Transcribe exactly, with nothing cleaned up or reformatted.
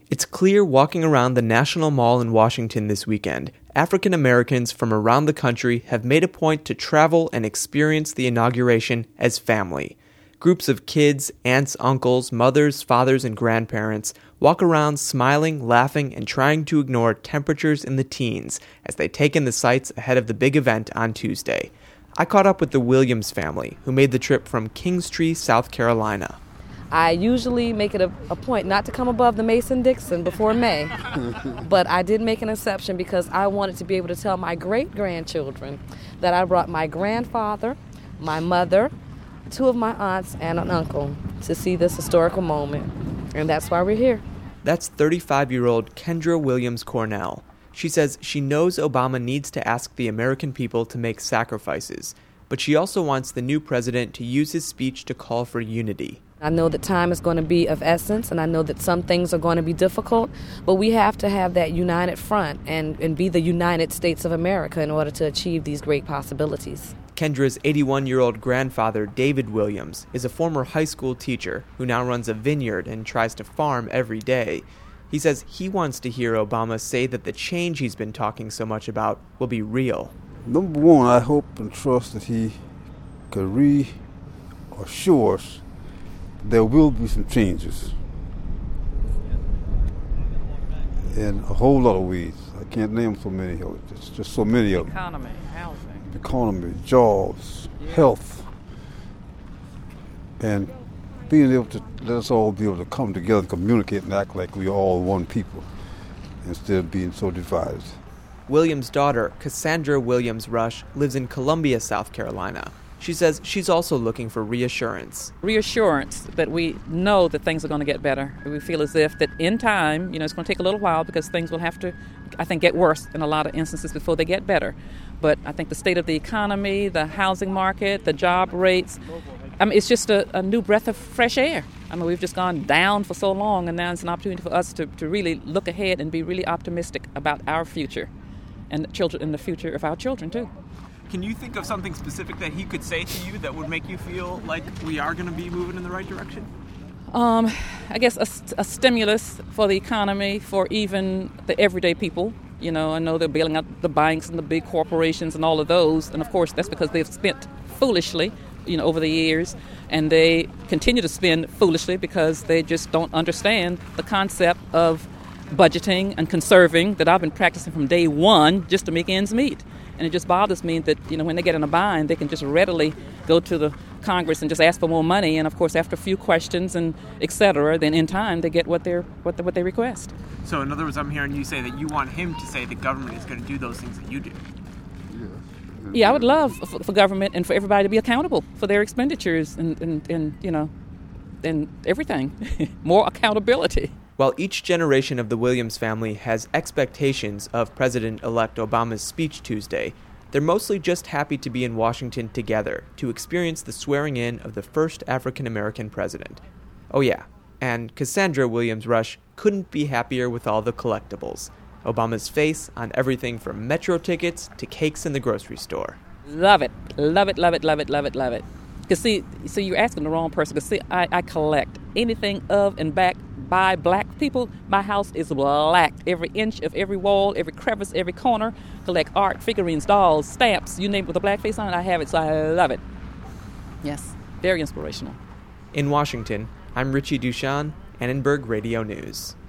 It's clear walking around the National Mall in Washington this weekend, African Americans from around the country have made a point to travel and experience the inauguration as family. Groups of kids, aunts, uncles, mothers, fathers, and grandparents walk around smiling, laughing, and trying to ignore temperatures in the teens as they take in the sights ahead of the big event on Tuesday. I caught up with the Williams family, who made the trip from Kingstree, South Carolina. I usually make it a, a point not to come above the Mason-Dixon before May, but I did make an exception because I wanted to be able to tell my great-grandchildren that I brought my grandfather, my mother, two of my aunts, and an uncle to see this historical moment, and that's why we're here. That's thirty-five-year-old Kendra Williams Cornell. She says she knows Obama needs to ask the American people to make sacrifices, but she also wants the new president to use his speech to call for unity. I know that time is going to be of essence, and I know that some things are going to be difficult, but we have to have that united front and, and be the United States of America in order to achieve these great possibilities. Kendra's eighty-one-year-old grandfather, David Williams, is a former high school teacher who now runs a vineyard and tries to farm every day. He says he wants to hear Obama say that the change he's been talking so much about will be real. Number one, I hope and trust that he could reassure us there will be some changes in a whole lot of ways. I can't name so many of it. There's just so many of them. Economy, housing. Economy, jobs, yeah. Health, and being able to let us all be able to come together and communicate and act like we are all one people instead of being so divided. Williams' daughter, Cassandra Williams Rush, lives in Columbia, South Carolina. She says she's also looking for reassurance. Reassurance that we know that things are going to get better. We feel as if that in time, you know, it's going to take a little while because things will have to, I think, get worse in a lot of instances before they get better. But I think the state of the economy, the housing market, the job rates, I mean, it's just a, a new breath of fresh air. I mean, we've just gone down for so long, and now it's an opportunity for us to, to really look ahead and be really optimistic about our future and the children and the future of our children, too. Can you think of something specific that he could say to you that would make you feel like we are going to be moving in the right direction? Um, I guess a, a stimulus for the economy, for even the everyday people. You know, I know they're bailing out the banks and the big corporations and all of those. And, of course, that's because they've spent foolishly, you know, over the years. And they continue to spend foolishly because they just don't understand the concept of budgeting and conserving that I've been practicing from day one just to make ends meet. And it just bothers me that, you know, when they get in a bind, they can just readily go to the Congress and just ask for more money. And, of course, after a few questions and et cetera, then in time they get what, they're, what, the, what they request. So, in other words, I'm hearing you say that you want him to say the government is going to do those things that you do. Yeah, I would love for, for government and for everybody to be accountable for their expenditures and, and, and you know, and everything. More accountability. While each generation of the Williams family has expectations of President-elect Obama's speech Tuesday, they're mostly just happy to be in Washington together to experience the swearing-in of the first African-American president. Oh yeah, and Cassandra Williams Rush couldn't be happier with all the collectibles. Obama's face on everything from metro tickets to cakes in the grocery store. Love it. Love it, love it, love it, love it, love it. Because see, so you're asking the wrong person. Because see, I, I collect anything of and back by black people. My house is black. Every inch of every wall, every crevice, every corner. Collect art, figurines, dolls, stamps, you name it with a black face on it, I have it, so I love it. Yes, very inspirational. In Washington, I'm Richie Dushan, Annenberg Radio News.